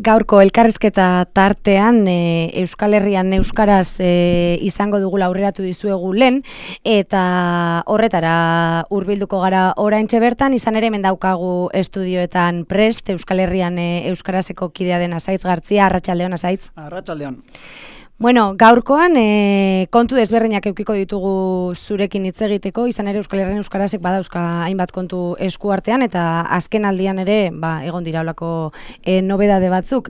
Gaurko elkarrizketa tartean Euskal Herrian euskaraz izango dugula aurreratu dizuegu lehen, eta horretara hurbilduko gara oraintxe bertan, izan ere hemen daukagu estudioetan prest Euskal Herrian euskarazeko kidea den Asaitz Gartzia. Arratsaldeon, Asaitz. Arratsaldeon. Bueno, gaurkoan kontu desberdinak edukiko ditugu zurekin hitz egiteko, izan ere Euskal Herrian euskarazek badauzka hainbat kontu esku artean, eta azken aldian ere egon dira holako nobedade batzuk.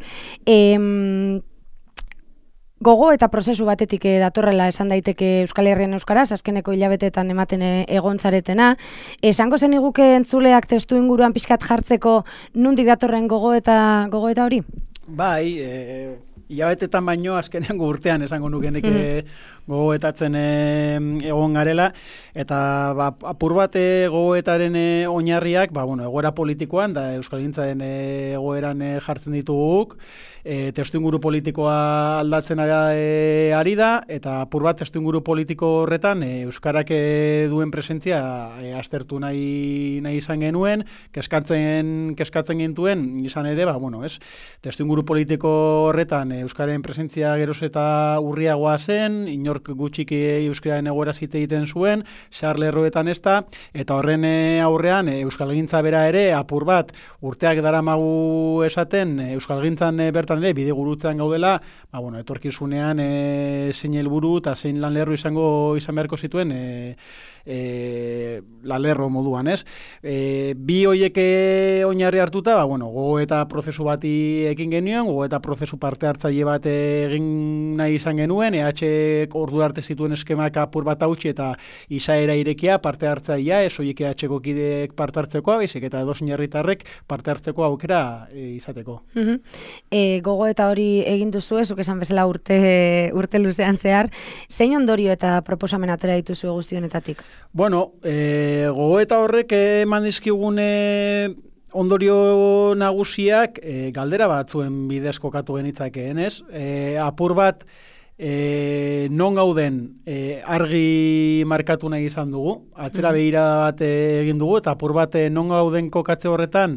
Gogo eta prozesu batetik datorrela esan daiteke Euskal Herrian euskaraz, azkeneko hilabeteetan ematen egon zaretena. Esango zeniguke entzuleak testu inguruan pixkat jartzeko nondik datorren gogo eta hori? Bai, hilabetetan baino azkenean urtean esango nukenek gogoetatzen egon garela, eta apur bat gogoetaren oinarriak, egoera politikoan, da euskalgintzaren egoeran jartzen dituguk, testuinguru politikoa aldatzen ari da, eta apur bat testuinguru politiko horretan euskarak duen presentzia aztertu nahi izan genuen, keskatzen gintuen, izan ere, testuinguru politiko horretan euskaren presentzia geroz eta urriagoa zen, inork gutxik euskararen egoeraz hitz egiten zuen, sarlerroetan ez da, eta horren aurrean euskalgintza bera ere apur bat urteak daramagu esaten euskalgintzan bertan ere bide gurutzean gaudela, etorkizunean zein helburu eta zein lanlerro izan beharko zituen lanlerro moduan, ez? Bi hoiek oinarri hartuta, gogo eta prozesu bati ekin genuen, gogo eta prozesu parte hartzaile bat egin nahi izan genuen, EH ordu arte zituen eskemak apur bat hautsi eta izaera irekia parte hartzailea, ez hoiek EH-ko kideek parte hartzekoa, baizik eta edozein herritarrek parte hartzeko aukera izateko. Gogo eta hori egin duzu, zuk esan bezala urte luzean zehar, zein ondorio eta proposamen atera dituzu guzti honetatik? Gogo eta horrek eman dizkigune ondorio nagusiak galdera batzuen bidez kokatu genitzakeen, ez? Apur bat non gauden argi markatu nahi izan dugu, atzera behira bat egin dugu, eta apur bat non gauden kokatze horretan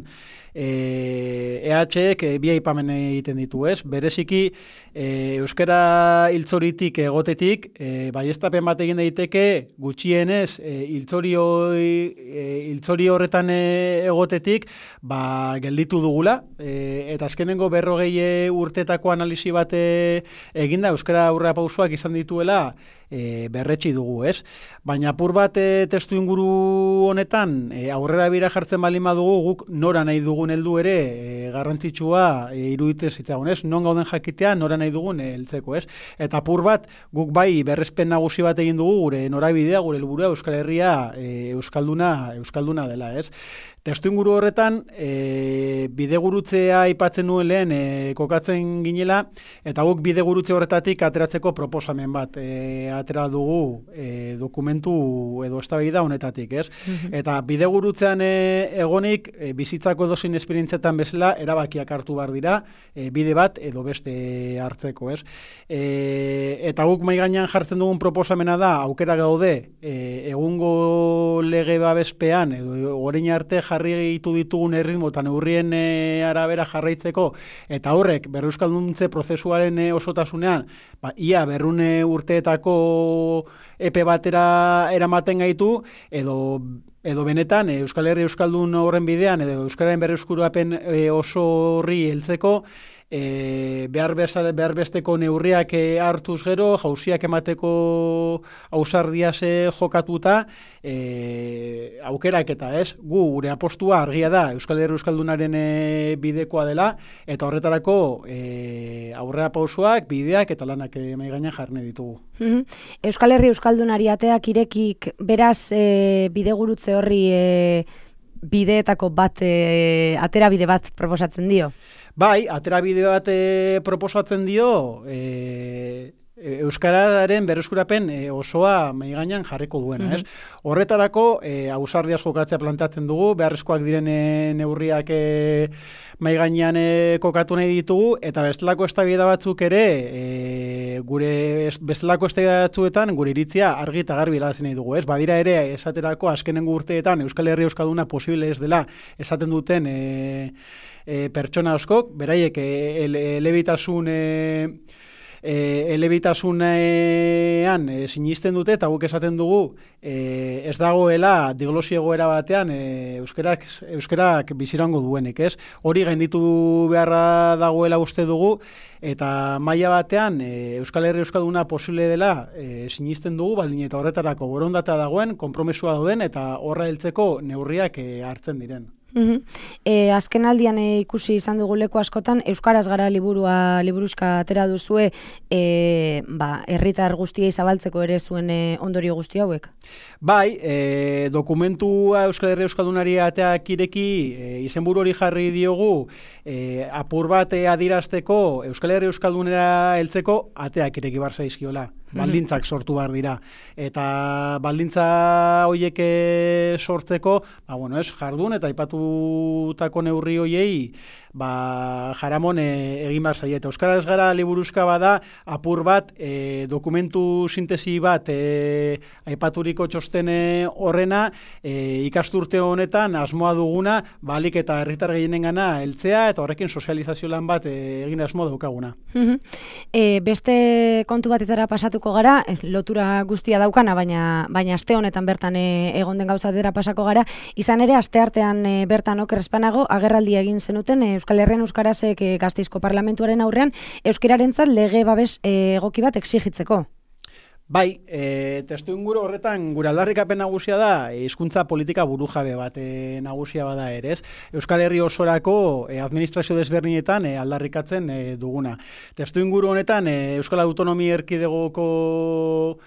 EH-ek bi aipamen egiten ditu, ez? Bereziki euskara hiltzoritik egotetik, baieztapen bat egin daiteke gutxienez hiltzori horretan egotetik gelditu dugula, eta azkenengo 40 urtetako analisi bat eginda euskara aurrera pausoak izan dituela berretsi dugu, ez? Baina apur bat testu inguru honetan aurrera bira jartzen baldin badugu, guk nora nahi dugun heldu ere garrantzitsua iruditzen zitzaigun, ez? Non gauden jakitea nora nahi dugun heltzeko, ez? Eta apur bat guk bai berrespen nagusi bat egin dugu gure norabidea, gure helburua Euskal Herria euskalduna dela, ez? Testuinguru horretan bidegurutzea aipatzen nuen lehen kokatzen ginela, eta guk bidegurutze horretatik ateratzeko proposamen bat atera dugu dokumentu edo eztabaida honetatik, ez? Eta bidegurutzean egonik bizitzako edozein esperientzietan bezala erabakiak hartu behar dira, bide bat edo beste hartzeko, ez? Eta guk mahai gainean jartzen dugun proposamena da, aukera gaude egungo lege babespean edo orain arte jarri egitu ditugun erritmo eta neurrien arabera jarraitzeko, eta horrek berreuskalduntze prozesuaren osotasunean, ia 200 urteetako epe batera eramaten gaitu, edo benetan Euskal Herri euskaldun horren bidean, edo euskararen berreuskurapen oso horri heltzeko, behar besteko neurriak hartuz gero, jauziak emateko ausardiaz jokatuta, aukerak eta ez, gure apostua argia da Euskal Herri euskaldunaren bidekoa dela, eta horretarako aurrera pausoak, bideak eta lanak mahai gainean jarri ditugu. Euskal Herri euskaldunari ateak irekik, beraz bidegurutze horri bideetako bat, atera bide bat proposatzen dio? Bai, atera bide bat proposatzen dio, euskararen berreskurapen osoa mahai gainean jarriko duena, ez? Horretarako ausardiaz jokatzea plantatzen dugu, beharrezkoak diren neurriak mahai gainean kokatu nahi ditugu, eta bestelako eztabaida batzuk ere gure bestelako eztabaida batzuetan gure iritzia argi eta garbi helarazi nahi dugu, ez? Badira ere esaterako azkenengo urteetan Euskal Herria euskalduna posible ez dela esaten duten pertsona askok, beraiek elebitasunean sinisten dute, eta guk esaten dugu ez dagoela diglosi egoera batean euskarak bizirango duenik, ez? Hori gainditu beharra dagoela uste dugu, eta maila batean Euskal Herria euskalduna posible dela sinisten dugu, baldin eta horretarako borondatea dagoen, konpromesua dauden, eta horra heltzeko neurriak hartzen diren. Azken aldian ikusi izan dugu leku askotan, Euskaraz gara liburuzka atera duzue, herritar guztiei zabaltzeko ere zuen ondorio guzti hauek? Bai, dokumentua Euskal Herria euskaldunari ateak ireki, izenburu hori jarri diogu, apur bat adirazteko Euskal Herria euskaldunera heltzeko ateak ireki bar zaizkiola. Baldintzak sortu behar dira. Eta baldintza horiek sortzeko, jardun eta aipatutako neurri horiei jaramon egin behar zaie. Euskaraz gara liburuzka bada apur bat dokumentu sintesi bat aipaturiko txosten horrena ikasturte honetan asmoa duguna balik eta herritar gehienengana heltzea eta horrekin sozializazio lan bat egin asmo daukaguna. Beste kontu batetara pasatuko gara, lotura guztia daukana, baina aste honetan bertan egon den gauzatera pasako gara, izan ere asteartean bertan oker espanago agerraldia egin zenuten Euskal Herrian euskarazek Gasteizko Parlamentuaren aurrean euskararentzat lege babes egoki bat exigitzeko. Bai, testuinguru horretan gure aldarrikapen nagusia da hizkuntza politika burujabe bat nagusia bada ere, ez? Euskal Herri osorako administrazio desberdinetan aldarrikatzen duguna. Testuinguru honetan Euskal Autonomia Erkidegoko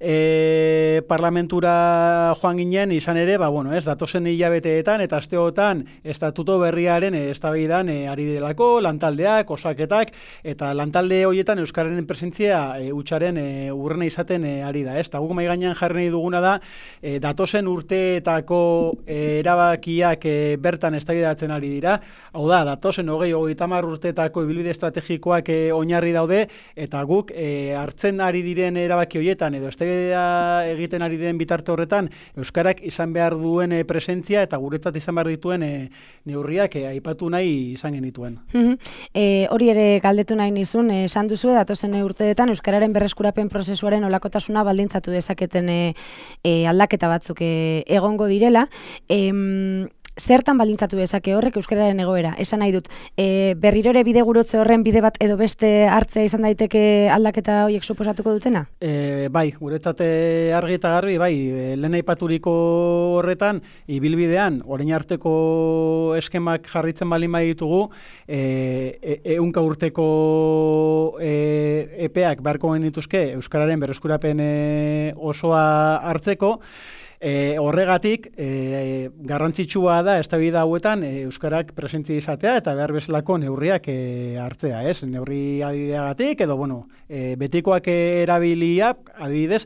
parlamentura joan ginen izan ere, datozen hilabeteetan eta asteotan estatuto berriaren eztabaidan ari direlako, lantaldeak, osaketak, eta lantalde horietan euskararen presentzia hutsaren urrena izaten ari da, ez? Ta guk mahai gainean jarri nahi duguna da, datozen urteetako erabakiak bertan eztabaidatzen ari dira, hau da, datozen 20-30 urteetako ibilbide estrategikoak oinarri daude, eta guk hartzen ari diren erabaki horietan edo egiten ari den bitarte horretan euskarak izan behar duen presentzia eta guretzat izan behar dituen neurriak aipatu nahi izan genituen. Hori ere galdetu nahi nizun, esan duzu datozen urteetan euskararen berreskurapen prozesuaren olakotasuna baldintzatu dezaketen aldaketa batzuk egongo direla. Zertan baldintzatu dezake horrek euskararen egoera? Esan nahi dut, berriro ere bide gurutze horren bide bat edo beste hartzea izan daiteke aldaketa horiek suposatuko dutena? Bai, guretzat argi eta garbi, bai, lehen aipaturiko horretan, ibilbidean, orain arteko eskemak jarritzen baldin baditugu, 100 urteko epeak beharko genituzke euskararen berreskurapen osoa hartzeko. Horregatik, garrantzitsua da eztabaida hauetan euskarak presentzia izatea eta behar bezalako neurriak hartzea, ez? Neurri adibideagatik edo betikoak erabiliak, adibidez,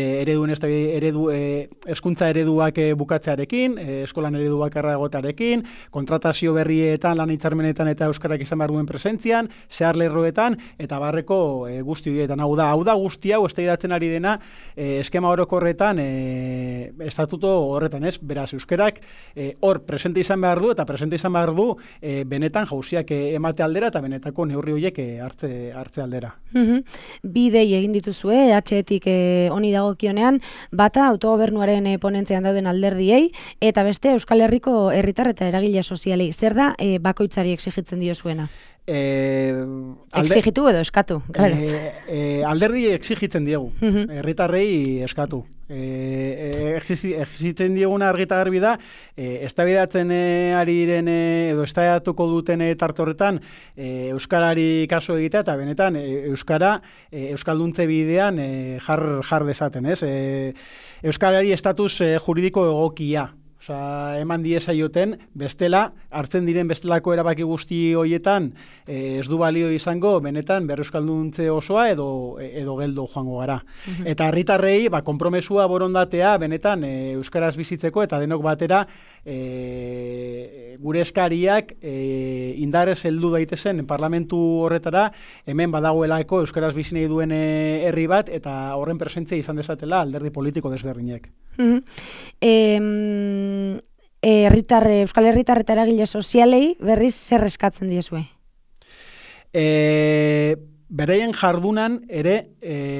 hezkuntza ereduak bukatzearekin, eskolan ereduak egotearekin, kontratazio berrietan, lan hitzarmenetan eta euskarak izan behar duen presentzian, zehar lerroetan eta barreko guzti horietan. Hau da guzti hau eztabaidatzen ari dena eskema orokorretan estatuto horretan, ez? Beraz, euskerak hor presente izan behar du eta presente izan behar du benetan jauziak emate aldera eta benetako neurri horiek hartze aldera. Bi dei egin dituzue, EH-etik honi dagokionean, bata autogobernuaren ponentzian dauden alderdiei eta beste Euskal Herriko herritar eta eragile sozialei. Zer da bakoitzari exigitzen diozuena? Exigitu edo eskatu? Alderdi exigitzen diegu, herritarrei eskatu. Exigitzen dieguna argi eta garbi da, eztabaidatzen ari diren edo eztabaidatuko duten tarte horretan euskarari kaso egitea eta benetan euskara euskalduntze bidean jar dezaten, ez? Euskarari estatus juridiko egokia Osea, eman diezaioten, bestela, hartzen diren bestelako erabaki guzti horietan, ez du balio izango, benetan, berreuskalduntze osoa edo geldo joango gara. Eta herritarrei, konpromesua borondatea, benetan, euskaraz bizitzeko, eta denok batera, gure eskariak indarrez heldu daitezen parlamentu horretara, hemen badagoelako euskaraz bizi nahi duen herri bat, eta horren presentzia izan dezatela alderdi politiko desberdinek. Euskal Herritar eta eragile sozialei berriz zer eskatzen diezue? Beraien jardunan ere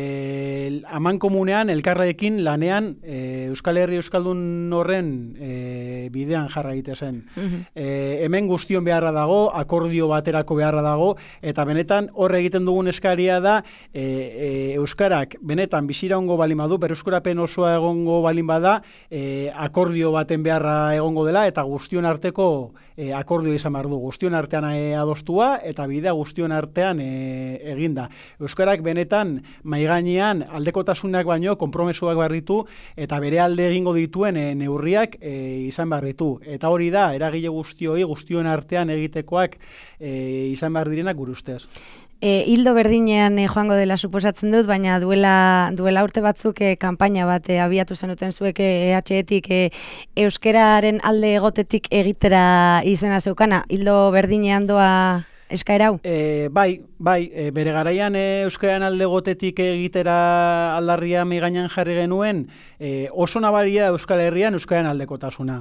amankomunean elkarrekin lanean Euskal Herri Euskaldun horren bidean jarra egitezen. Hemen guztion beharra dago, akordio baterako beharra dago, eta benetan horre egiten dugun eskaria da Euskarak benetan biziraungo balin badu, berreskurapen osoa egongo balin bada, akordio baten beharra egongo dela, eta guztion arteko akordio izan behar du. Guztion artean adostua, eta bidea guztion artean eginda. Euskarak benetan maigainean aldekotasunak baino konpromesuak barritu eta bere alde egingo dituen neurriak izan barritu. Eta hori da, eragile guztion artean egitekoak izan behar direnak gure ustez. Hildo berdinean joango dela suposatzen dut, baina duela urte batzuk kanpaina bat abiatu zenuten zuek EH-etik euskararen alde egotetik egitera izena zeukana. Hildo berdinean doa eskaera hau? Bai, bere garaian euskararen alde egotetik egitera aldarria maigainean jarri genuen, oso nabaria Euskal Herrian euskararen aldekotasuna.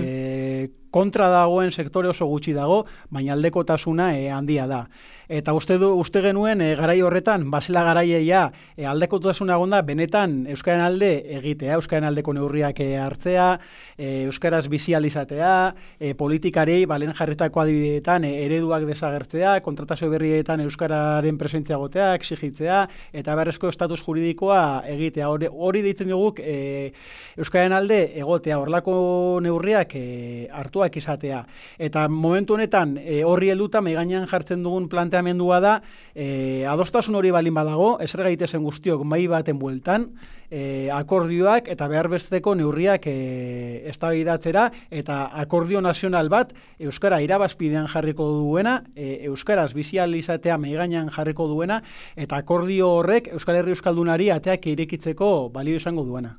Kontra dagoen sektore oso gutxi dago, baina aldekotasuna handia da. Eta uste genuen garai horretan, bazela garaia aldekotasuna egonda benetan euskaren alde egitea, euskaren aldeko neurriak hartzea, euskaraz bizializatea, politikari balen jarretako adibideetan ereduak desagertzea, kontratazio berrietan euskararen presentzia gotea, exigitzea, eta berrezko estatus juridikoa egitea. Hori deitzen duguk euskaren alde egotea, horlako neurriak hartuak izatea. Eta momentu honetan horri helduta maigainean jartzen dugun planteamendua da, adostasun hori balin badago, ezer gaitezen guztiok mai baten bueltan, akordioak eta behar besteko neurriak eztabaidatzera eta akordio nazional bat euskara irabazpidean jarriko duena, euskaraz bizializatea maigainean jarriko duena, eta akordio horrek Euskal Herri Euskaldunari ateak irekitzeko balio izango duena.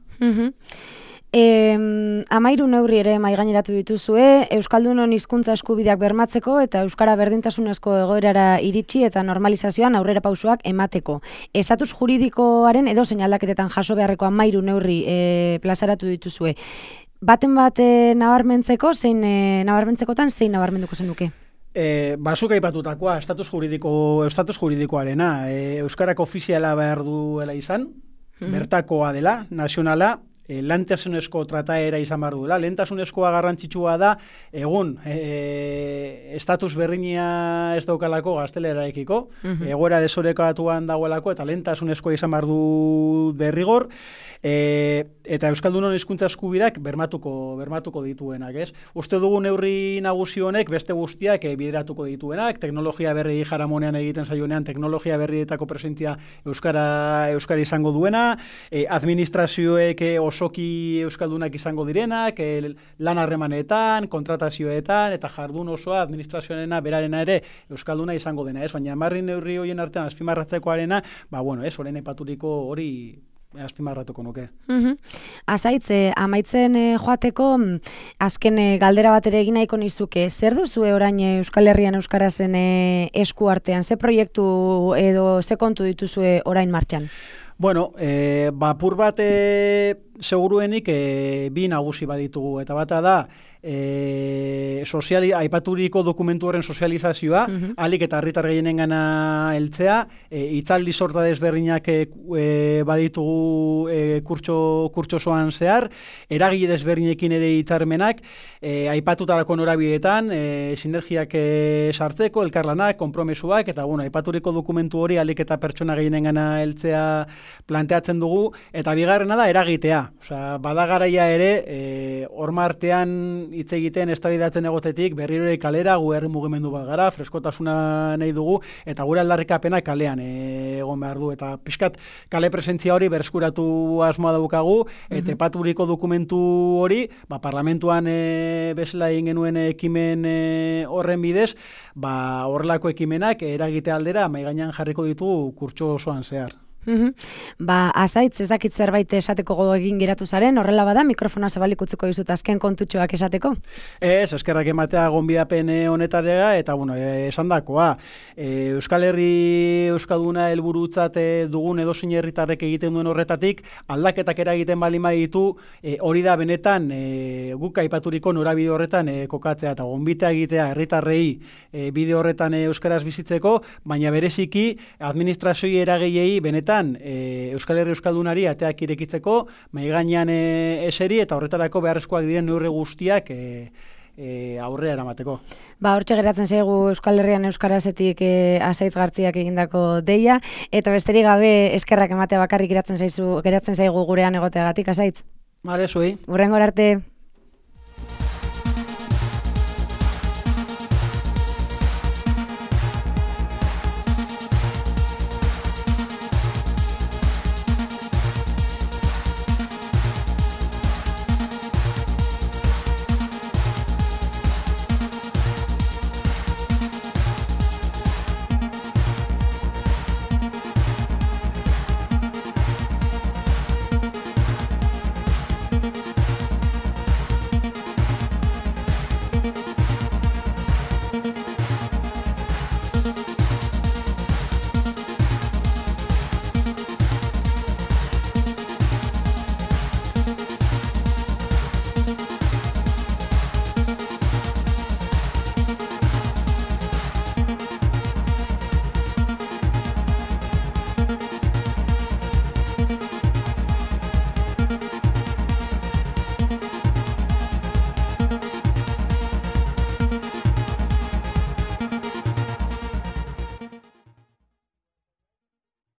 13 neurri ere maigaineratu dituzue, Euskaldunon hizkuntza eskubideak bermatzeko eta euskara berdintasunezko egoerara iritsi eta normalizazioan aurrera pausoak emateko. Estatus juridikoaren edozein aldaketetan jaso beharreko 13 neurri plazaratu dituzue. Baten bat nabarmentzeko, zein nabarmenduko zenuke? Bazuk aipatutakoa, estatus juridikoarena, euskarak ofiziala behar duela izan, bertakoa dela, nazionala, lehentasunezko trataera izan behar duela. Lehentasunezkoa garrantzitsua da, egun, estatus berrinia ez daukalako gazteleraekiko, egoera desorekatuan dagoelako, eta lehentasunezkoa izan behar du derrigor, eta Euskaldunon hizkuntza eskubideak bermatuko dituenak, ez? Uste dugu neurri nagusi honek beste guztiak bideratuko dituenak, teknologia berri jaramonean egiten zaionean, teknologia berrietako presentzia euskara izango duena, administrazioek osoki euskaldunak izango direnak, lan harremanetan, kontratazioetan, eta jardun osoa administrazioarena berarena ere euskalduna izango dena, ez? Baina 13 neurri horien artean azpimarratzekoarena, orain aipatuko hori azpimarratuko nuke. Azaitz, amaitzen joateko, azken galdera bat ere egin nahiko nizuke, zer duzue orain Euskal Herrian euskarazen esku artean? Ze proiektu edo ze kontu dituzue orain martxan? Bueno, apur bat seguruenik bi nagusi baditugu, eta bata da aipaturiko dokumentu horren sozializazioa, alik eta herritar gehienengana heltzea, hitzaldi sorta desberdinak baditugu kurtsosoan zehar, eragile desberdinekin ere hitzarmenak, aipatutarako norabideetan, sinergiak sartzeko, elkarlanak, konpromesuak, eta aipaturiko dokumentu hori alik eta pertsona gehienengana heltzea planteatzen dugu, eta bigarrena da eragitea. Osea, bada garaia ere, horma artean hitz egiten eztabaidatzen egotetik, berriro ere kalera, gu herri mugimendu bat gara, freskotasuna nahi dugu, eta gure aldarrikapena kalean egon behar du. Eta pixkat kale presentzia hori bereskuratu asmoa daukagu, eta epaturiko dokumentu hori, parlamentuan bezala egin genuen ekimen horren bidez, horrelako ekimenak eragite aldera mahai gainean jarriko ditugu kurtso osoan zehar. Azaitz, ezakit zerbait esateko gogo egin geratu zaren, horrela bada, mikrofona zabalik utziko dizut azken kontutxoak esateko? Ez, eskerrak ematea gonbidapen honetarea, eta, esan dakoa, Euskal Herri Euskalduna helburutzat dugun edozein herritarrek egiten duen horretatik, aldaketak eragiten bali ditu, hori da benetan guk aipaturiko norabide horretan kokatzea, eta gonbitea egitea herritarrei bide horretan euskaraz bizitzeko, baina bereziki administrazioi eragilei benetan Euskal Herri Euskaldunari ateak irekitzeko, mahai gainean eseri eta horretarako beharrezkoak diren neurri guztiak aurrera eramateko. Hortxe geratzen zaigu Euskal Herrian euskarazetik Azaitz Gartziak egindako deia, eta besterik gabe eskerrak ematea bakarrik geratzen zaigu gurean egoteagatik, Azaitz. Bale, zuei. Hurrengora arte.